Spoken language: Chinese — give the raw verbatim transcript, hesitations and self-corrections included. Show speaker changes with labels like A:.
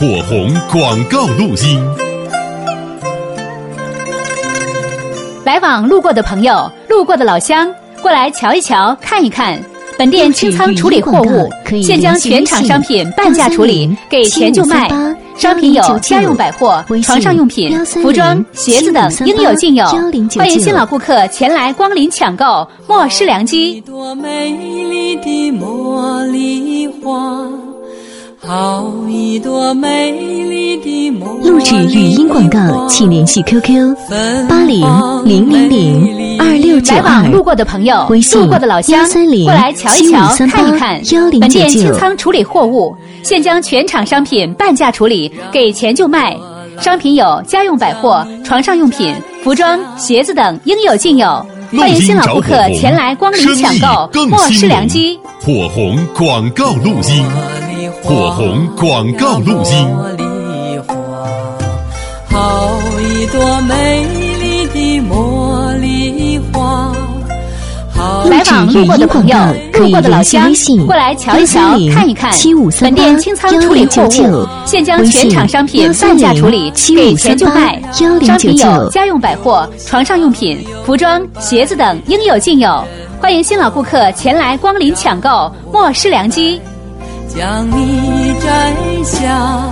A: 火红广告录音。
B: 来往路过的朋友，路过的老乡，过来瞧一瞧，看一看。本店清仓处理货物，现将全场商品半价处理，给钱就卖。商品有家用百货、床上用品、服装、鞋子等，应有尽有。欢迎新老顾客前来光临抢购，莫失良机。
C: 一朵美丽的茉莉花，好一朵美丽的茉莉花。
D: 录制语音广告，请联系 Q Q 八零零零零二六九二。
B: 来往路过的朋友，
D: 微信
B: 路过的老乡，过来瞧一瞧，看一看。本店清仓处理货物，现将全场商品半价处理，给钱就卖。商品有家用百货、床上用品、服装、鞋子等，应有尽有。欢迎新老顾客前来光临抢购，莫失良机。
A: 火红广告录音，火红广告录音。
C: 茉莉花，好一朵美丽的茉莉花。
B: 来往路过的朋友，路过的老乡，过来瞧一瞧，看一看。本店清仓处理货物，现将全场商品半价处理，给钱就卖。商品有家用百货、床上用品、服装、鞋子等，应有尽有。欢迎新老顾客前来光临抢购，莫失良机。
C: 将你摘下。